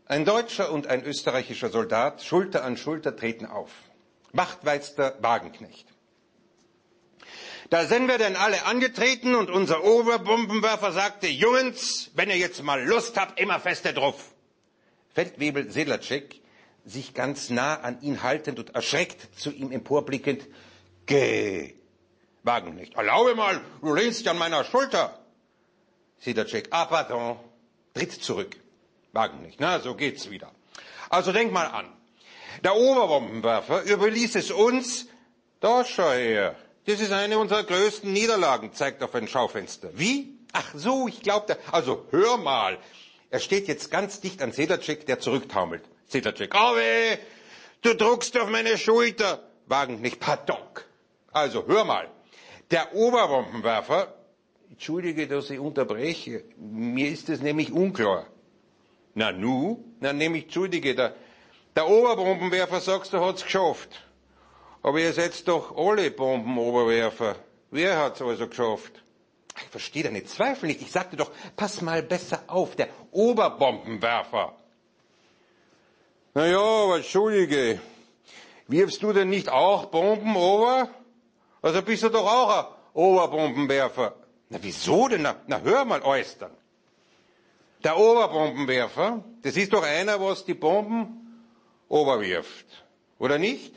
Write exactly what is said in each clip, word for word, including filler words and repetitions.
Ein deutscher und ein österreichischer Soldat, Schulter an Schulter, treten auf. Wachtmeister Wagenknecht. Da sind wir denn alle angetreten und unser Oberbombenwerfer sagte, Jungens, wenn ihr jetzt mal Lust habt, immer feste drauf. Feldwebel Sedlacek, sich ganz nah an ihn haltend und erschreckt zu ihm emporblickend, geh. Wagenknecht, erlaube mal, du lehnst ja an meiner Schulter. Sedlacek, ah pardon, tritt zurück. Wagenknecht, na, so geht's wieder. Also denk mal an, der Oberbombenwerfer überließ es uns, da schau her, das ist eine unserer größten Niederlagen, zeigt auf ein Schaufenster. Wie? Ach so, ich glaubte, also hör mal. Er steht jetzt ganz dicht an Sedlacek, der zurücktaumelt. Sedlacek, oh weh, du druckst auf meine Schulter. Wagenknecht, pardon. Also hör mal, der Oberbombenwerfer, entschuldige, dass ich unterbreche, mir ist es nämlich unklar. Na nu, na nämlich, entschuldige, der, der Oberbombenwerfer, sagst du, hat's geschafft. Aber ihr seid doch alle Bombenoberwerfer. Wer hat's also geschafft? Ich verstehe deine Zweifel nicht. Ich sagte doch, pass mal besser auf, der Oberbombenwerfer. Na ja, aber entschuldige, wirfst du denn nicht auch Bomben over? Also bist du doch auch ein Oberbombenwerfer. Na wieso denn? Na, na hör mal, Äustern. Der Oberbombenwerfer, das ist doch einer, was die Bomben oberwirft. Oder nicht?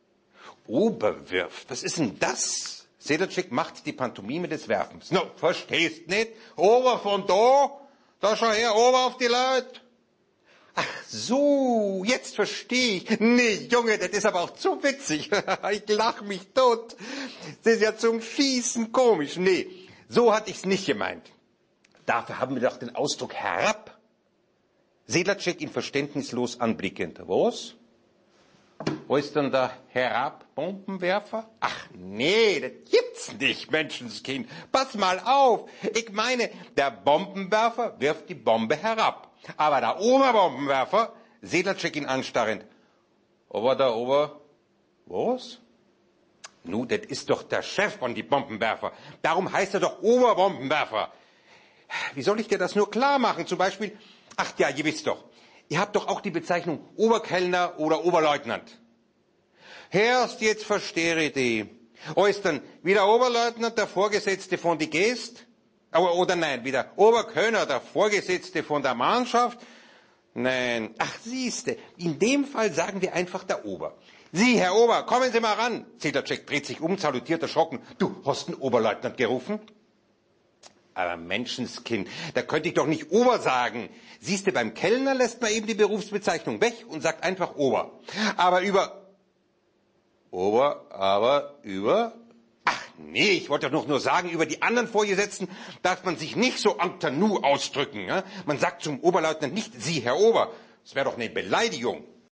Oberwirft, was ist denn das? Sedlacek macht die Pantomime des Werfens. No, verstehst nicht? Ober von da, da schau her, ober auf die Leute. Ach so, jetzt verstehe ich. Nee, Junge, das ist aber auch zu witzig. Ich lach mich tot. Das ist ja zum Schießen komisch. Nee, so hatte ich's nicht gemeint. Dafür haben wir doch den Ausdruck herab. Sedlacek ihn verständnislos anblickend. Was? Wo ist denn der Herabbombenwerfer? Ach nee, das gibt's nicht, Menschenskind. Pass mal auf. Ich meine, der Bombenwerfer wirft die Bombe herab. Aber der Oberbombenwerfer, Sedlacek ihn anstarrend. Aber der Ober... Was? Nu, das ist doch der Chef von die Bombenwerfer. Darum heißt er doch Oberbombenwerfer. Wie soll ich dir das nur klar machen? Zum Beispiel, ach ja, ihr wisst doch, ihr habt doch auch die Bezeichnung Oberkellner oder Oberleutnant. Erst jetzt verstehe ich die. Ist dann wie der Oberleutnant der Vorgesetzte von die Gäste? Oder, oder nein, wie der Oberkellner der Vorgesetzte von der Mannschaft? Nein, ach siehste, in dem Fall sagen wir einfach der Ober. Sie, Herr Ober, kommen Sie mal ran. Sedlacek dreht sich um, salutiert erschrocken. Du hast den Oberleutnant gerufen? Aber Menschenskind, da könnte ich doch nicht Ober sagen. Siehst du, beim Kellner lässt man eben die Berufsbezeichnung weg und sagt einfach Ober. Aber über... Ober, aber über... Ach nee, ich wollte doch nur sagen, über die anderen Vorgesetzten darf man sich nicht so entre nous ausdrücken. Ja? Man sagt zum Oberleutnant nicht Sie, Herr Ober. Das wäre doch eine Beleidigung.